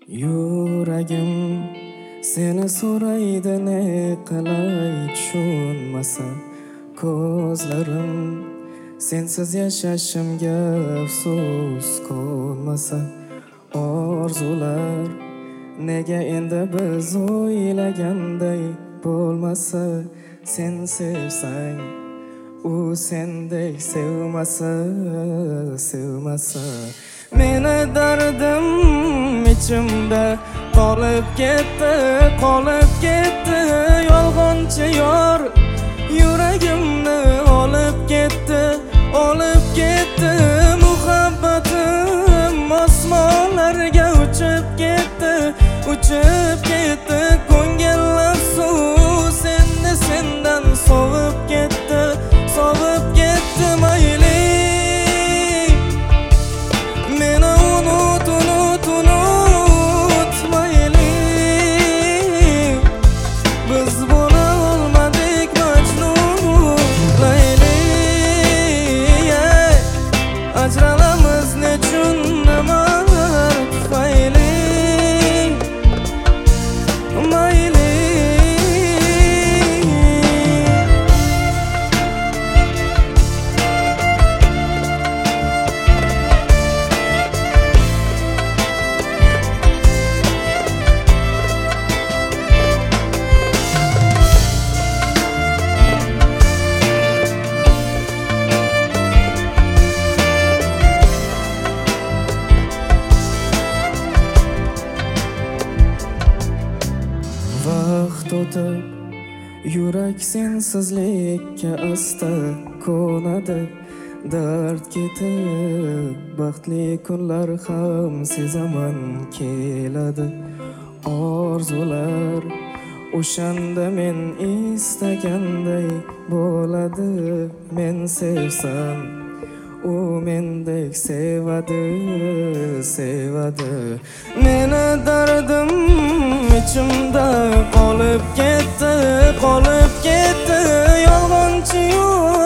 Yuragim seni so'raydi ne qilay tushunmasa ko'zlarim sensiz yashashimga afsus qolmasa orzular nega endi biz o'ylaganday bo'lmasa sen sevsang u sendek sevmasa meni dardim ichimda qolib ketdi yolg'onchi yor yuragimni olib ketdi muhabbatim osmonlarga uchib ketdi ko'ngil afsus endi sendan sovib ketdi mayli meni unut mayli biz bo'la olmadik majnun layli ajralamiz nechun nima tufayli mayli vaqt o'tib yurak sensizlikka asta ko'nadi dard ketib baxtli kunlar ham sezaman keladi orzular o'shanda men istaganday bo'ladi men sevsam u mendek sevadi meni dardim ichimda qolib ketdi yolg'onchi yo'q